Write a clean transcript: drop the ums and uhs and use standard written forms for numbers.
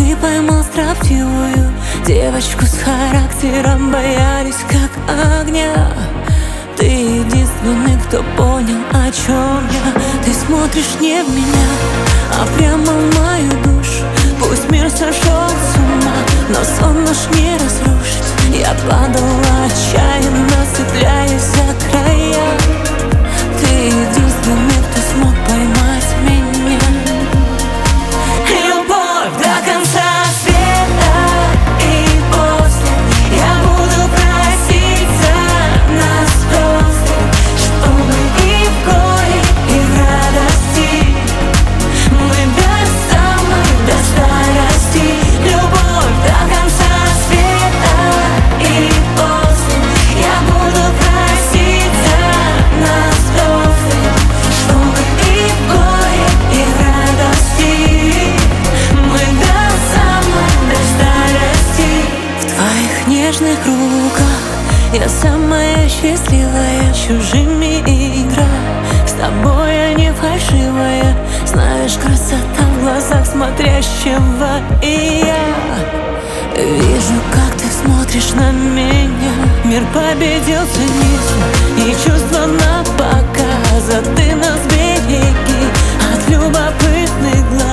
ты поймал строптивую девочку с характером, боялись как огня. Ты единственный, кто понял, о чем я. Ты смотришь не в меня, а прямо в мою душу. Пусть мир сошел с ума, но сон наш не разрушить. Я падала отчаянно, цепляясь за края. Ты единственный, кто смог поймать меня. Любовь до конца света, и после я буду просить за нас просто, чтобы и в горе, и в радости мы до старости. Любовь до конца света, и после я буду просить за нас просто, чтобы и в горе, и в радости мы до старости. В твоих нежных руках я самая счастливая. Чужими игра, с тобой я не фальшивая. Знаешь, красота в глазах смотрящего. И я вижу, как ты смотришь на меня. Мир победил цинизм и чувства на показ. А ты нас береги от любопытных глаз.